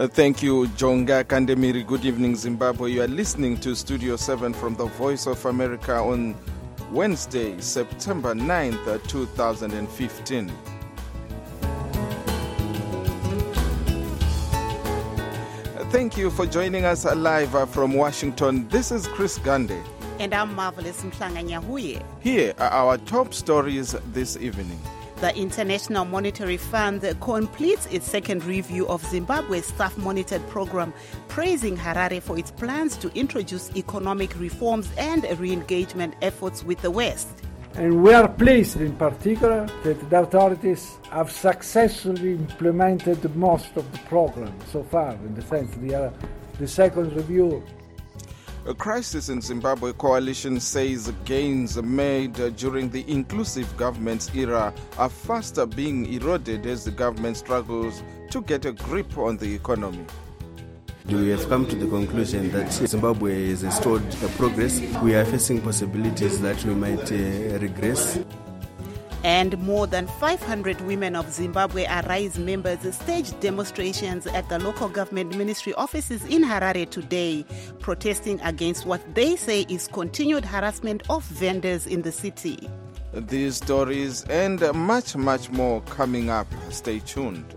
Thank you, Jonga Kandemiri. Good evening, Zimbabwe. You are listening to Studio 7 from the Voice of America on Wednesday, September 9th, 2015. Thank you for joining us live from Washington. This is Chris Gande. And I'm Marvelous Mhlanga-Nyahuye. Here are our top stories this evening. The International Monetary Fund completes its second review of Zimbabwe's staff-monitored program, praising Harare for its plans to introduce economic reforms and re-engagement efforts with the West. And we are pleased in particular that the authorities have successfully implemented most of the program so far, in the sense the second review. A Crisis in Zimbabwe coalition says gains made during the inclusive government's era are faster being eroded as the government struggles to get a grip on the economy. We have come to the conclusion that Zimbabwe has restored progress. We are facing possibilities that we might regress. And more than 500 women of Zimbabwe Arise members staged demonstrations at the local government ministry offices in Harare today, protesting against what they say is continued harassment of vendors in the city. These stories and much more coming up. Stay tuned.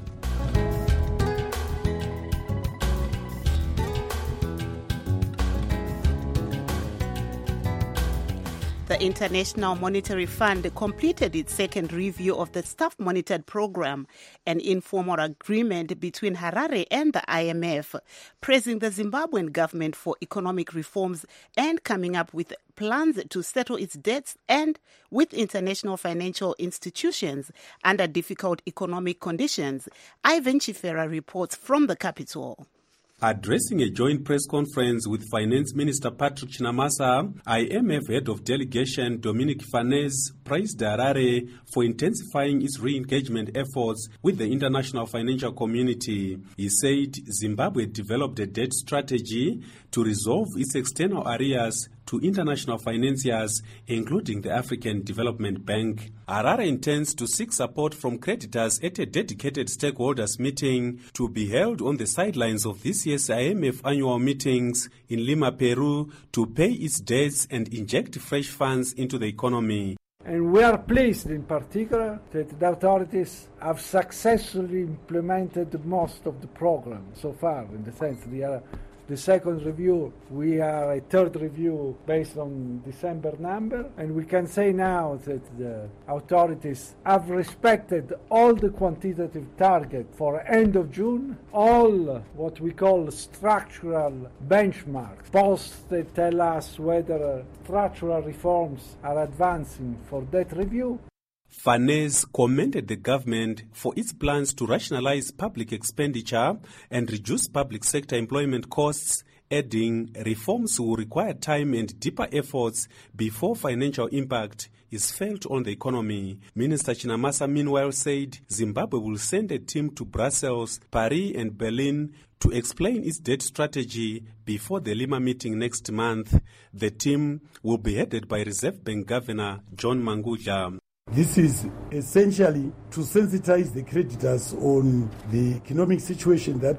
The International Monetary Fund completed its second review of the staff-monitored program, an informal agreement between Harare and the IMF, praising the Zimbabwean government for economic reforms and coming up with plans to settle its debts and with international financial institutions under difficult economic conditions. Ivan Chifera reports from the capital. Addressing a joint press conference with Finance Minister Patrick Chinamasa, IMF Head of Delegation Dominic Farnese praised Harare for intensifying its re-engagement efforts with the international financial community. He said Zimbabwe developed a debt strategy to resolve its external arrears to international financiers, including the African Development Bank. Harare intends to seek support from creditors at a dedicated stakeholders meeting to be held on the sidelines of this year's IMF annual meetings in Lima, Peru, to pay its debts and inject fresh funds into the economy. And we are pleased in particular that the authorities have successfully implemented most of the program so far, in the sense the second review. We are a third review based on December number, and we can say now that the authorities have respected all the quantitative target for end of June, all what we call structural benchmarks, posts that tell us whether structural reforms are advancing for that review. Farnese commended the government for its plans to rationalize public expenditure and reduce public sector employment costs, adding reforms will require time and deeper efforts before financial impact is felt on the economy. Minister Chinamasa meanwhile said Zimbabwe will send a team to Brussels, Paris and Berlin to explain its debt strategy before the Lima meeting next month. The team will be headed by Reserve Bank Governor John Mangudla. This is essentially to sensitize the creditors on the economic situation that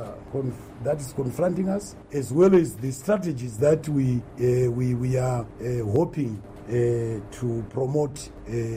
that is confronting us, as well as the strategies that we are hoping to promote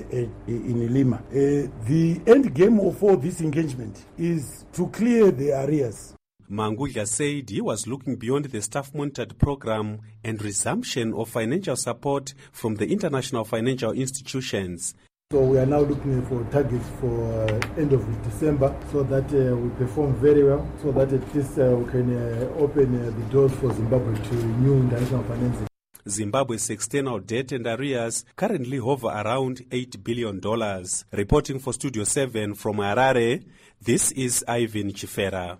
in Lima. The end game of all this engagement is to clear the arrears. Mangudla said he was looking beyond the staff-monitored program and resumption of financial support from the international financial institutions. So we are now looking for targets for end of December, so that we perform very well, so that at least we can open the doors for Zimbabwe to new international financing. Zimbabwe's external debt and arrears currently hover around $8 billion. Reporting for Studio 7 from Harare, this is Ivan Chifera.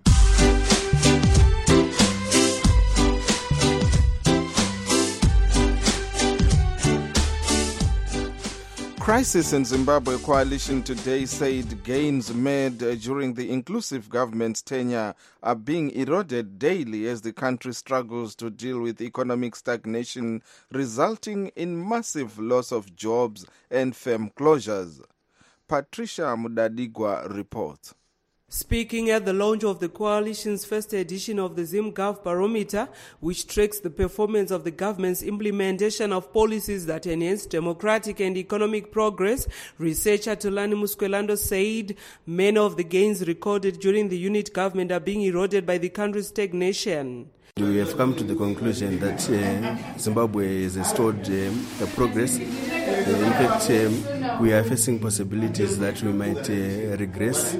Crisis in Zimbabwe coalition today said gains made during the inclusive government's tenure are being eroded daily as the country struggles to deal with economic stagnation, resulting in massive loss of jobs and firm closures. Patricia Mudadigwa reports. Speaking at the launch of the coalition's first edition of the ZimGov Barometer, which tracks the performance of the government's implementation of policies that enhance democratic and economic progress, researcher Thulani Muskwelando said many of the gains recorded during the unit government are being eroded by the country's stagnation. We have come to the conclusion that Zimbabwe has restored progress. In fact, we are facing possibilities that we might regress,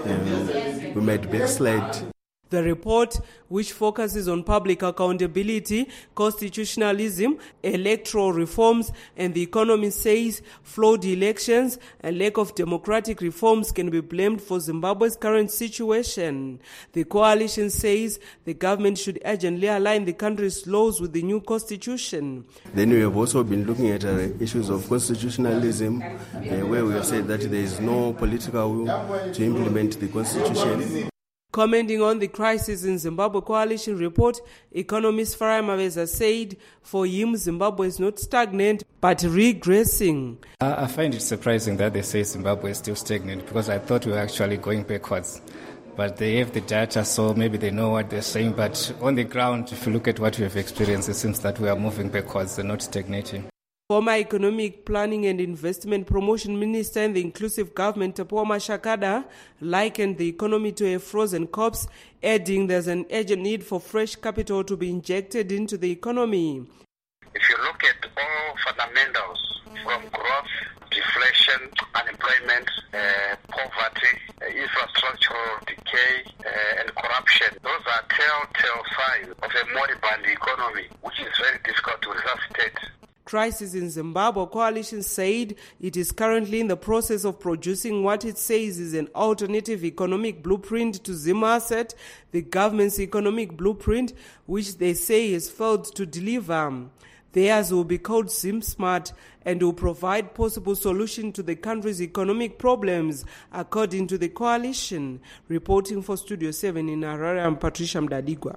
we might backslide. The report, which focuses on public accountability, constitutionalism, electoral reforms, and the economy, says flawed elections and lack of democratic reforms can be blamed for Zimbabwe's current situation. The coalition says the government should urgently align the country's laws with the new constitution. Then we have also been looking at issues of constitutionalism, where we have said that there is no political will to implement the constitution. Commenting on the crisis in Zimbabwe coalition report, economist Farai Maveza said for him Zimbabwe is not stagnant but regressing. I find it surprising that they say Zimbabwe is still stagnant because I thought we were actually going backwards. But they have the data, so maybe they know what they're saying. But on the ground, if you look at what we have experienced, it seems that we are moving backwards and not stagnating. Former Economic Planning and Investment Promotion Minister in the Inclusive Government, Tapuwa Mashakada, likened the economy to a frozen corpse, adding there's an urgent need for fresh capital to be injected into the economy. If you look at all fundamentals from growth, deflation, unemployment, poverty, infrastructural decay, and corruption, those are telltale signs of a moribund economy, which is very difficult to resuscitate. Crisis in Zimbabwe coalition said it is currently in the process of producing what it says is an alternative economic blueprint to ZimAsset, the government's economic blueprint, which they say has failed to deliver. Theirs will be called ZimSmart and will provide possible solution to the country's economic problems, according to the coalition. Reporting for Studio 7 in Harare, I'm Patricia Mdadigwa.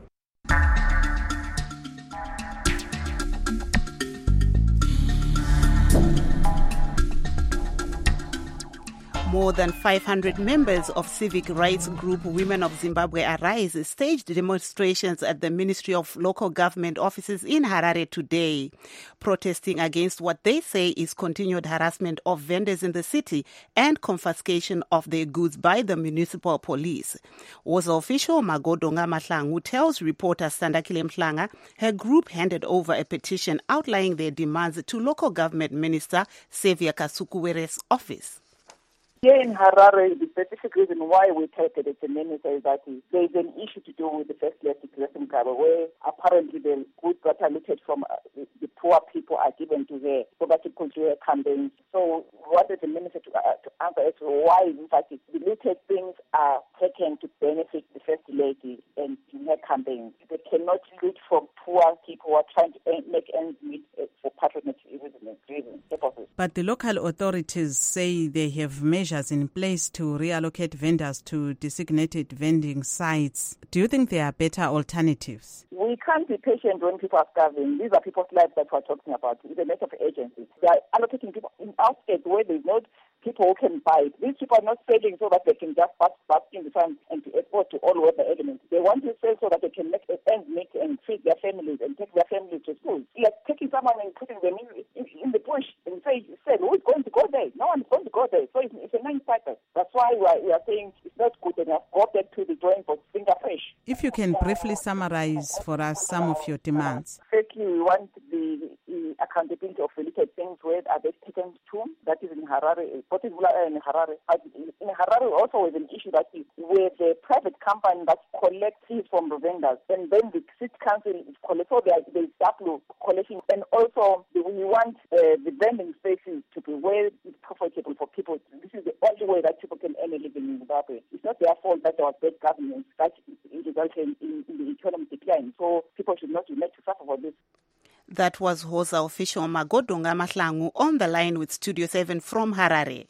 More than 500 members of civic rights group Women of Zimbabwe Arise staged demonstrations at the Ministry of Local Government offices in Harare today, protesting against what they say is continued harassment of vendors in the city and confiscation of their goods by the municipal police. WOZA official Magodonga Mahlangu tells reporter Sandakile Mhlanga her group handed over a petition outlining their demands to Local Government Minister Xavier Kasukuwere's office. Here in Harare, the specific reason why we targeted it in Minister is that there is an issue to do with the first left declaration cover, where apparently the goods that are looted from the poor people are given to her so that it could do her campaigns. So what is the Minister to answer as to why, in fact, the looted things are taken to benefit the First Lady and in her campaign. They cannot loot from poor people who are trying to make ends meet for patronage reasons. But the local authorities say they have measures in place to reallocate vendors to designated vending sites. Do you think there are better alternatives? We can't be patient when people are starving. These are people's lives that we're talking about. It's a matter of agencies. They are allocating people in outskirts where there's no people who can buy it. These people are not selling so that they can just pass in the sun and to export to all weather elements. They want to sell so that they can make ends meet and feed their families and take their families to school. Like taking someone and putting them in the bush and say, who's going to go there? No one's going to go there. So it's a non-starter. That's why we are saying it's not good enough. Go back to the drawing board, finger fresh. If you can briefly summarize for us some of your demands. Firstly, we want the accountability of related things. Where are they taken to? That is in Harare, particularly in Harare. In Harare also is an issue that is where the private company that collects fees from the vendors, and then the city council is collecting. So there is double collection, and also we want the vending spaces to be where it's profitable for people. This is the only way that people can earn a living in Zimbabwe. It's not their fault that there was bad governance that resulted in the economic decline. So people should not be made to suffer for this. That was WOZA official Magodonga Mahlangu on the line with Studio 7 from Harare.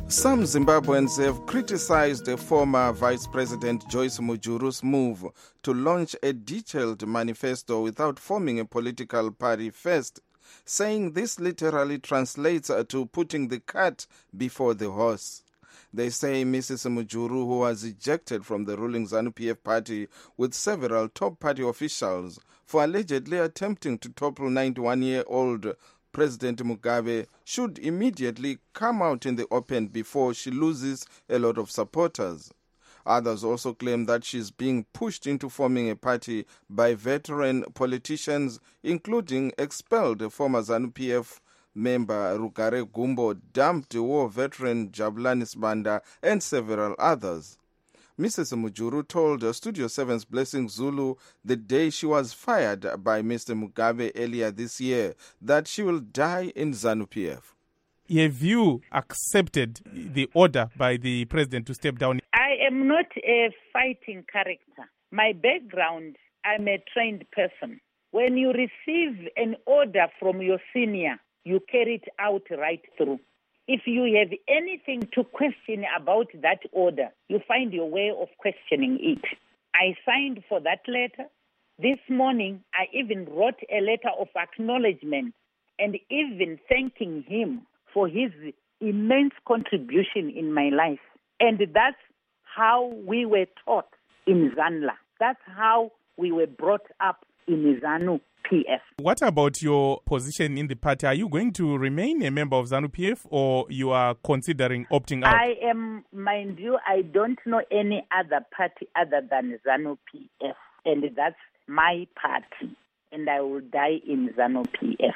Some Zimbabweans have criticized former Vice President Joyce Mujuru's move to launch a detailed manifesto without forming a political party first, saying this literally translates to putting the cart before the horse. They say Mrs. Mujuru, who was ejected from the ruling ZANU-PF party with several top party officials for allegedly attempting to topple 91-year-old President Mugabe, should immediately come out in the open before she loses a lot of supporters. Others also claim that she's being pushed into forming a party by veteran politicians, including expelled former ZANU-PF member Rugare Gumbo, dumped war veteran Jabulani Sibanda, and several others. Mrs. Mujuru told Studio 7's Blessing Zulu the day she was fired by Mr. Mugabe earlier this year that she will die in ZANU-PF. Have you accepted the order by the president to step down? I am not a fighting character. My background, I'm a trained person. When you receive an order from your senior, you carry it out right through. If you have anything to question about that order, you find your way of questioning it. I signed for that letter. This morning, I even wrote a letter of acknowledgement and even thanking him for his immense contribution in my life. And that's how we were taught in ZANLA. That's how we were brought up in ZANU-PF. What about your position in the party? Are you going to remain a member of ZANU-PF or you are considering opting out? I am, mind you, I don't know any other party other than ZANU-PF. And that's my party. And I will die in ZANU-PF.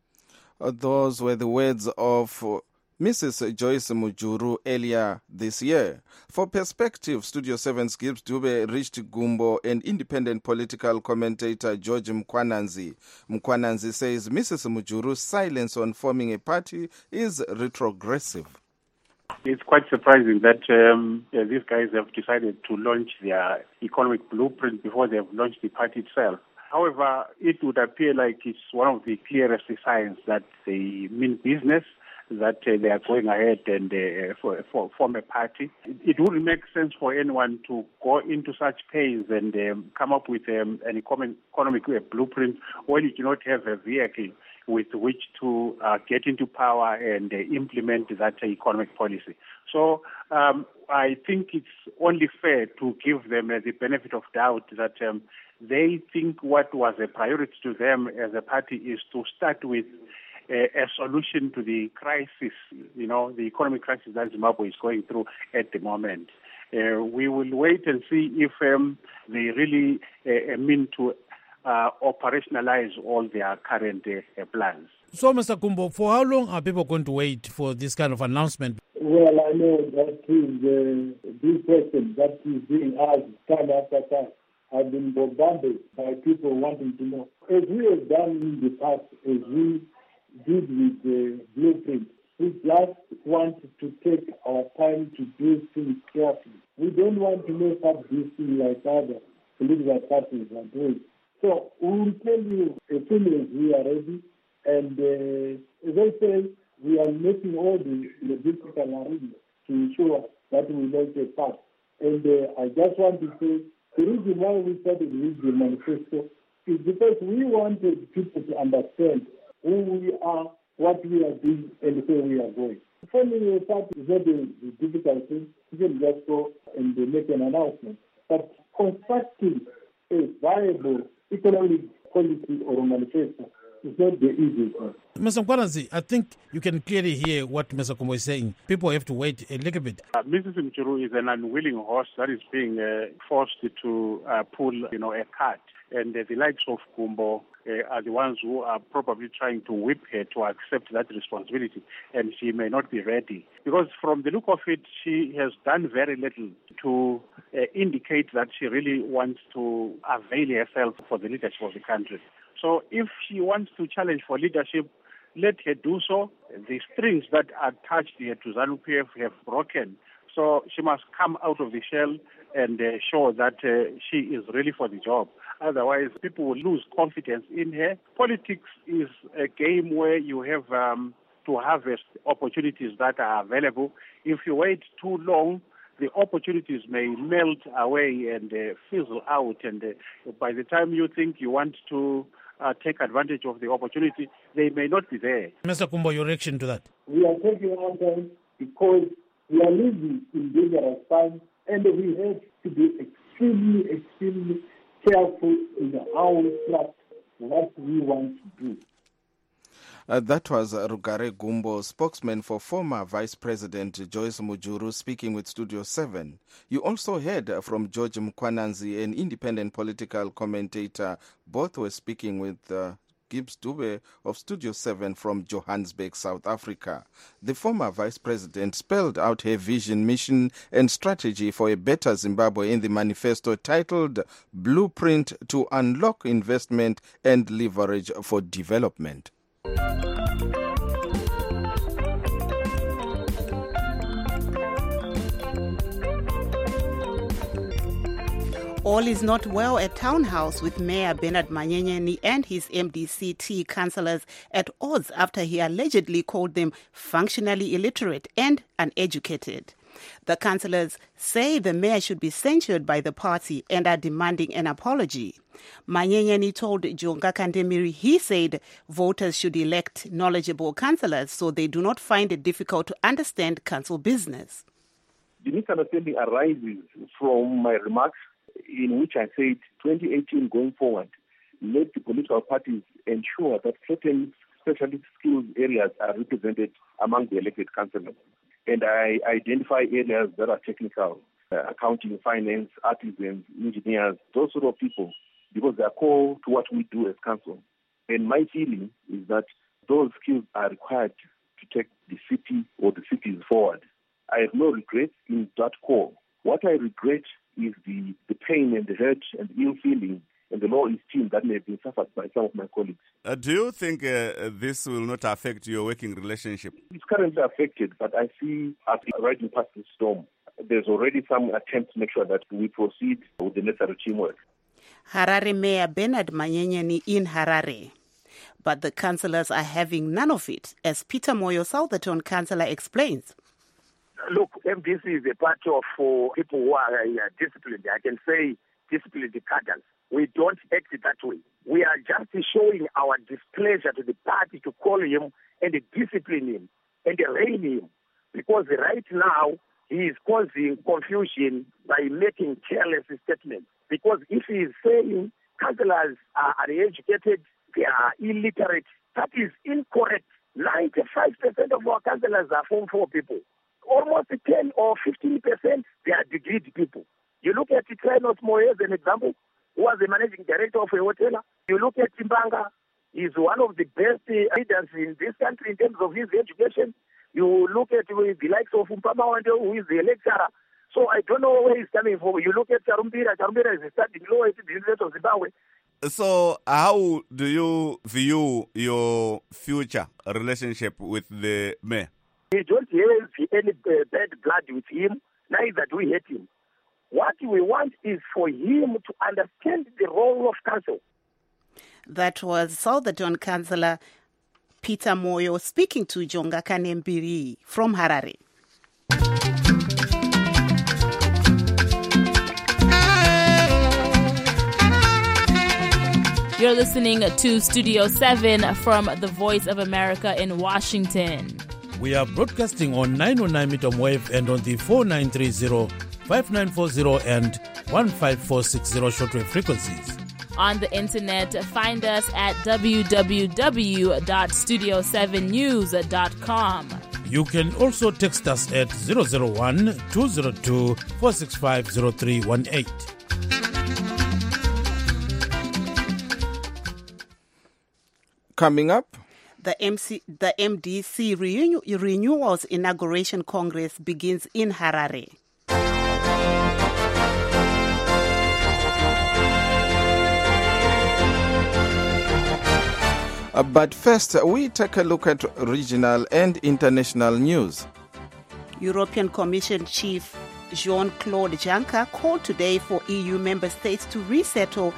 Those were the words of Mrs. Joyce Mujuru earlier this year. For perspective, Studio 7's Gibbs Dube reached Gumbo and independent political commentator George Mkwananzi. Mkwananzi says Mrs. Mujuru's silence on forming a party is retrogressive. It's quite surprising that these guys have decided to launch their economic blueprint before they have launched the party itself. However, it would appear like it's one of the clearest signs that they mean business, that they are going ahead and form a party. It wouldn't make sense for anyone to go into such pains and come up with an economic blueprint when you do not have a vehicle with which to get into power and implement that economic policy. So I think it's only fair to give them the benefit of doubt that they think what was a priority to them as a party is to start with a solution to the crisis, the economic crisis that Zimbabwe is going through at the moment. We will wait and see if they really mean to operationalize all their current plans. So, Mr. Gumbo, for how long are people going to wait for this kind of announcement? Well, I know that is the big question that is being asked time after time. I've been bombarded by people wanting to know. As we have done in the past, as we did with the blueprint, we just want to take our time to do things carefully. We don't want to make up this thing like other political parties are doing. So we will tell you as soon as we are ready. And as I say, we are making all the logistical arrangements to ensure that we launch a path. And I just want to say, the reason why we started with the manifesto is because we wanted people to understand who we are, what we are doing, and where we are going. Forming a party is not a difficult thing. You can just go and make an announcement. But constructing a viable economic policy or manifesto is not the easiest one. Mr. Mkwananzi, I think you can clearly hear what Mr. Gumbo is saying. People have to wait a little bit. Mrs. Mujuru is an unwilling horse that is being forced to pull, a cart. And the likes of Gumbo are the ones who are probably trying to whip her to accept that responsibility. And she may not be ready. Because from the look of it, she has done very little to indicate that she really wants to avail herself for the leadership of the country. So if she wants to challenge for leadership, let her do so. The strings that are attached here to ZANU-PF have broken. So she must come out of the shell and show that she is really for the job. Otherwise, people will lose confidence in her. Politics is a game where you have to harvest opportunities that are available. If you wait too long, the opportunities may melt away and fizzle out, and by the time you think you want to take advantage of the opportunity, they may not be there. Mr. Kumbo, your reaction to that? We are taking our time because we are living in dangerous times, and we have to be extremely careful in how we trust what we want to do. That was Rugare Gumbo, spokesman for former Vice President Joyce Mujuru, speaking with Studio 7. You also heard from George Mkwananzi, an independent political commentator. Both were speaking with Gibbs Dube of Studio 7 from Johannesburg, South Africa. The former Vice President spelled out her vision, mission and strategy for a better Zimbabwe in the manifesto titled Blueprint to Unlock Investment and Leverage for Development. All is not well at Town House with Mayor Bernard Manyenyeni and his MDC-T councillors at odds after he allegedly called them functionally illiterate and uneducated. The councillors say the mayor should be censured by the party and are demanding an apology. Manyenyeni told Jonga Kandemiri he said voters should elect knowledgeable councillors so they do not find it difficult to understand council business. The misunderstanding arises from my remarks in which I said 2018 going forward, let the political parties ensure that certain specialist skills areas are represented among the elected councillors. And I identify areas that are technical, accounting, finance, artisans, engineers, those sort of people, because they are core to what we do as council. And my feeling is that those skills are required to take the city or the cities forward. I have no regrets in that core. What I regret is the pain and the hurt and the ill feeling and the low esteem that may have been suffered by some of my colleagues. Do you think this will not affect your working relationship? It's currently affected, but I see us riding past the storm. There's already some attempt to make sure that we proceed with the necessary teamwork. Harare Mayor Bernard Manyenyeni in Harare. But the councillors are having none of it, as Peter Moyo, Southerton councillor, explains. Look, MDC is a party of people who are disciplined. I can say disciplined cadres. We don't act that way. We are just showing our displeasure to the party to call him and discipline him and rein him. Because right now, he is causing confusion by making careless statements. Because if he is saying councillors are uneducated, they are illiterate, that is incorrect. 95% of our councillors are Form 4 people. Almost 10 or 15%, they are degreed people. You look at Klenos Moe as an example, who was the managing director of a hotel. You look at Timbanga, he's one of the best leaders in this country in terms of his education. You look at the likes of Mpama, who is the lecturer. So I don't know where he's coming from. You look at Charumbira. Charumbira is studying law at the University of Zimbabwe. So how do you view your future relationship with the mayor? We don't have any bad blood with him, neither do we hate him. What we want is for him to understand the role of council. That was Southerton councillor Peter Moyo speaking to Jonga Kanembiri from Harare. You're listening to Studio 7 from the Voice of America in Washington. We are broadcasting on 909 meter wave and on the 4930, 5940 and 15460 shortwave frequencies. On the internet, find us at www.studio7news.com. You can also text us at 001-202-465-0318. Coming up, the MDC Renewals Inauguration Congress begins in Harare. But first, we take a look at regional and international news. European Commission Chief Jean-Claude Juncker called today for EU member states to resettle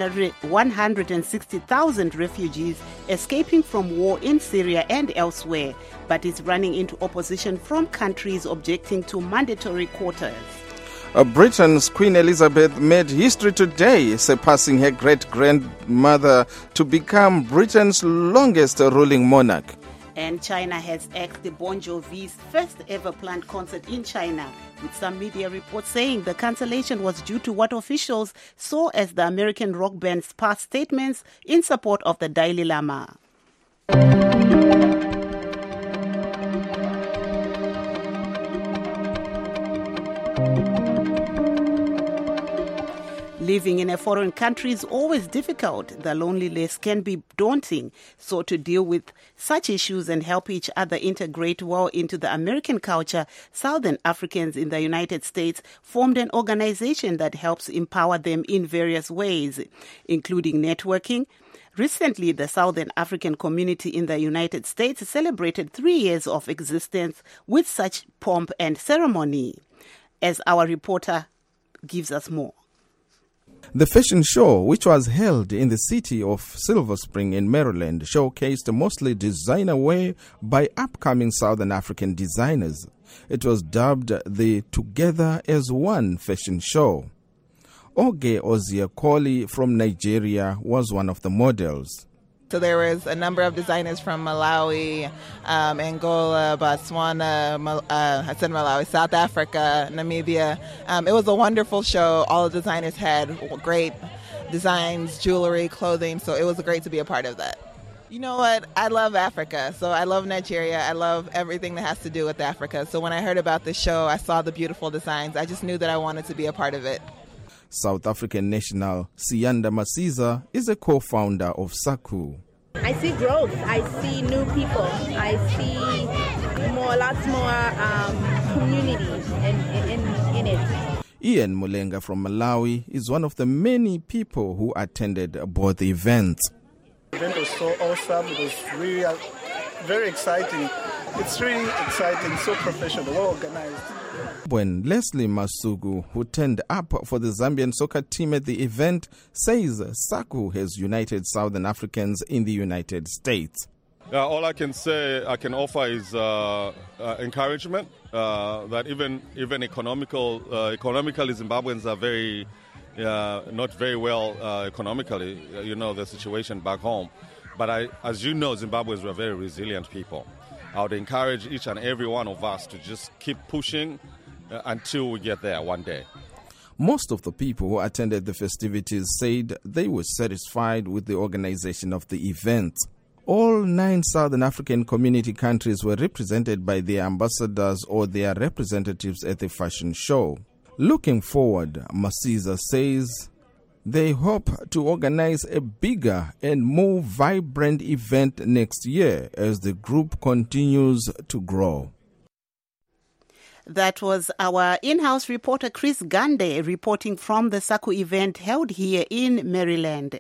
160,000 refugees escaping from war in Syria and elsewhere, but is running into opposition from countries objecting to mandatory quotas. Britain's Queen Elizabeth made history today, surpassing her great-grandmother to become Britain's longest ruling monarch. And China has axed Bon Jovi's first ever planned concert in China, with some media reports saying the cancellation was due to what officials saw as the American rock band's past statements in support of the Dalai Lama. Living in a foreign country is always difficult. The loneliness can be daunting. So to deal with such issues and help each other integrate well into the American culture, Southern Africans in the United States formed an organization that helps empower them in various ways, including networking. Recently, the Southern African community in the United States celebrated 3 years of existence with such pomp and ceremony. As our reporter gives us more. The fashion show, which was held in the city of Silver Spring in Maryland, showcased mostly designer wear by upcoming Southern African designers. It was dubbed the Together as One fashion show. Oge Oziakoli from Nigeria was one of the models. So there was a number of designers from Malawi, Angola, Botswana, Malawi, South Africa, Namibia. It was a wonderful show. All the designers had great designs, jewelry, clothing, so it was great to be a part of that. You know what? I love Africa, so I love Nigeria. I love everything that has to do with Africa. So when I heard about this show, I saw the beautiful designs. I just knew that I wanted to be a part of it. South African national Siyanda Masiza is a co-founder of SACU. I see growth. I see new people. I see lots more community in it. Ian Mulenga from Malawi is one of the many people who attended both events. The event was so awesome. It was really very exciting. It's really exciting, so professional, well organized. When Leslie Masugu, who turned up for the Zambian soccer team at the event, says SACU has united Southern Africans in the United States. All I can say I can offer is encouragement that even economically Zimbabweans are very not very well economically. You know the situation back home, but as you know, Zimbabweans were very resilient people. I would encourage each and every one of us to just keep pushing until we get there one day. Most of the people who attended the festivities said they were satisfied with the organization of the event. All 9 Southern African community countries were represented by their ambassadors or their representatives at the fashion show. Looking forward, Masiza says they hope to organize a bigger and more vibrant event next year as the group continues to grow. That was our in-house reporter Chris Gande reporting from the SACU event held here in Maryland.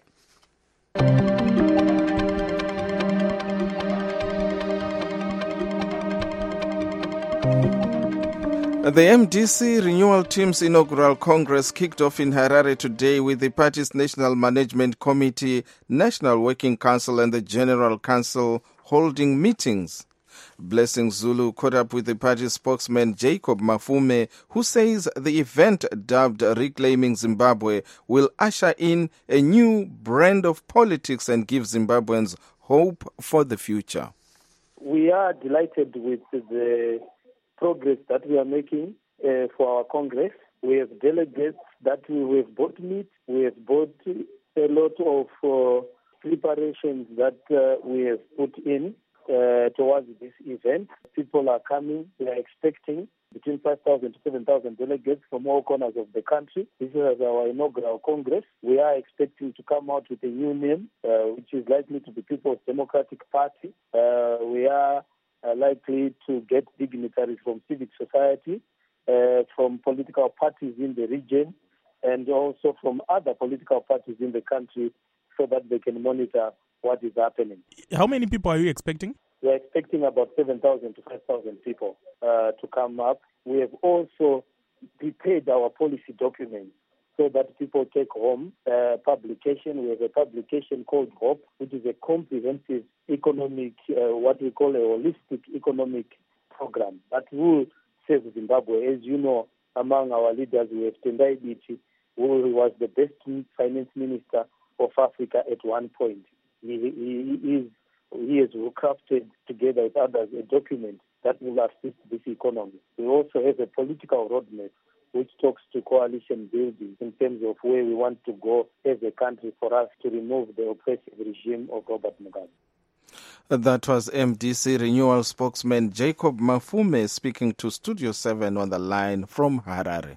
The MDC Renewal Team's inaugural Congress kicked off in Harare today with the party's National Management Committee, National Working Council and the General Council holding meetings. Blessing Zulu caught up with the party spokesman Jacob Mafume, who says the event, dubbed Reclaiming Zimbabwe, will usher in a new brand of politics and give Zimbabweans hope for the future. We are delighted with the progress that we are making for our Congress. We have delegates that we have bought meat. We have bought a lot of preparations that we have put in towards this event. People are coming. We are expecting between 5,000 to 7,000 delegates from all corners of the country. This is our inaugural Congress. We are expecting to come out with a new name, which is likely to be People's Democratic Party. We are likely to get dignitaries from civic society, from political parties in the region, and also from other political parties in the country so that they can monitor what is happening. How many people are you expecting? We are expecting about 7,000 to 5,000 people to come up. We have also prepared our policy documents so that people take home publication. We have a publication called HOPE, which is a comprehensive economic, what we call a holistic economic program that will save Zimbabwe. As you know, among our leaders, we have Tendai Biti, who was the best finance minister of Africa at one point. He has crafted together with others a document that will assist this economy. We also have a political roadmap which talks to coalition building in terms of where we want to go as a country for us to remove the oppressive regime of Robert Mugabe. That was MDC Renewal spokesman Jacob Mafume speaking to Studio 7 on the line from Harare.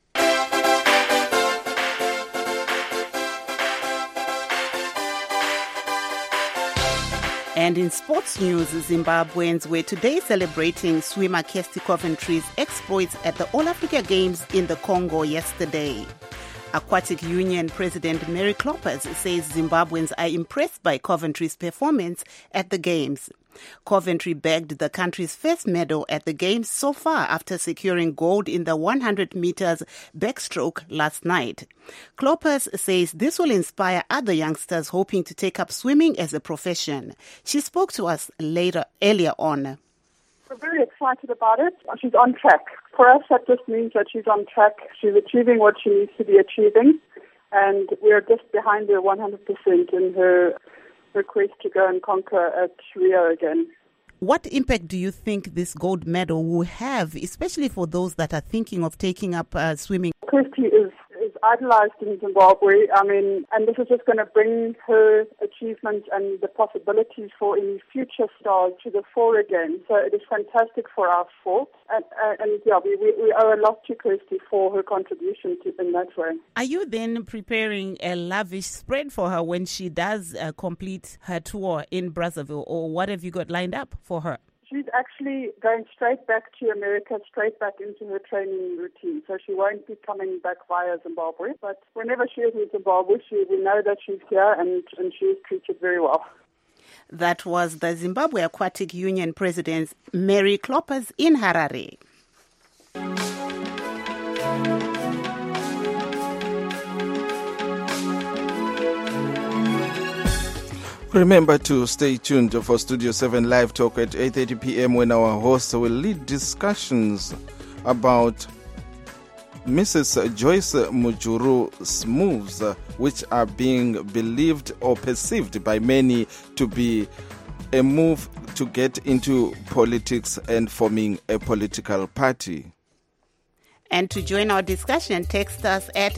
And in sports news, Zimbabweans were today celebrating swimmer Kirsty Coventry's exploits at the All-Africa Games in the Congo yesterday. Aquatic Union President Mary Kloppers says Zimbabweans are impressed by Coventry's performance at the Games. Coventry bagged the country's first medal at the Games so far after securing gold in the 100 meters backstroke last night. Kloppers says this will inspire other youngsters hoping to take up swimming as a profession. She spoke to us earlier on. We're very excited about it. She's on track. For us, that just means that she's on track. She's achieving what she needs to be achieving, and we're just behind her 100% in her request to go and conquer at Rio again. What impact do you think this gold medal will have, especially for those that are thinking of taking up swimming? Kirsty is idolized in Zimbabwe. And this is just going to bring her achievements and the possibilities for any future stars to the fore again. So it is fantastic for our sport. We owe a lot to Kirsty for her contribution in that way. Are you then preparing a lavish spread for her when she does complete her tour in Brazzaville, or what have you got lined up for her? She's actually going straight back to America, straight back into her training routine. So she won't be coming back via Zimbabwe. But whenever she is in Zimbabwe, we know that she's here and she is treated very well. That was the Zimbabwe Aquatic Union President Mary Kloppers in Harare. Remember to stay tuned for Studio 7 Live Talk at 8:30 p.m. when our hosts will lead discussions about Mrs. Joyce Mujuru's moves, which are being believed or perceived by many to be a move to get into politics and forming a political party. And to join our discussion, text us at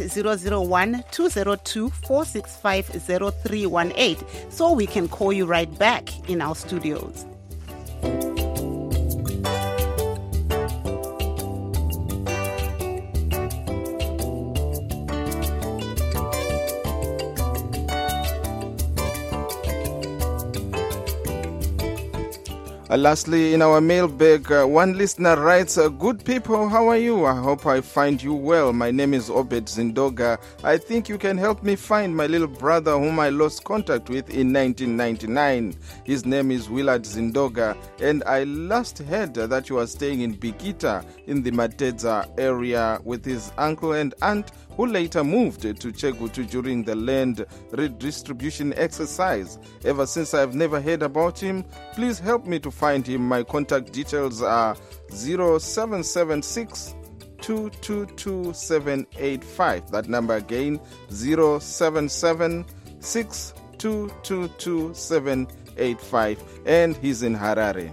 001-202-465-0318 so we can call you right back in our studios. Lastly, in our mailbag, one listener writes, "Good people, how are you? I hope I find you well. My name is Obed Zindoga. I think you can help me find my little brother whom I lost contact with in 1999. His name is Willard Zindoga, and I last heard that he was staying in Bikita in the Matedza area with his uncle and aunt, who later moved to Chegutu during the land redistribution exercise. Ever since I've never heard about him. Please help me to find him. My contact details are 0776 222-785. That number again, 0776 222-785. And he's in Harare.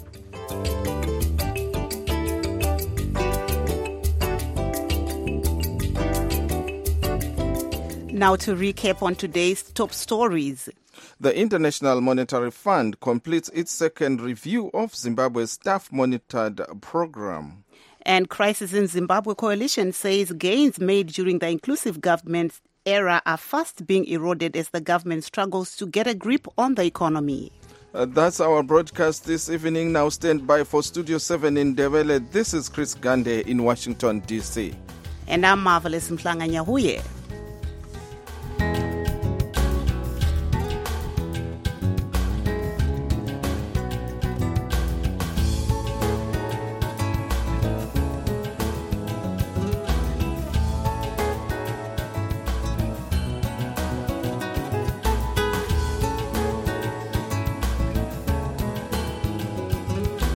Now to recap on today's top stories. The International Monetary Fund completes its second review of Zimbabwe's staff-monitored program. And Crisis in Zimbabwe Coalition says gains made during the inclusive government era are fast being eroded as the government struggles to get a grip on the economy. That's our broadcast this evening. Now stand by for Studio 7 in Ndebele. This is Chris Gande in Washington, D.C. And I'm Marvelous Mhlanga Nyahuye.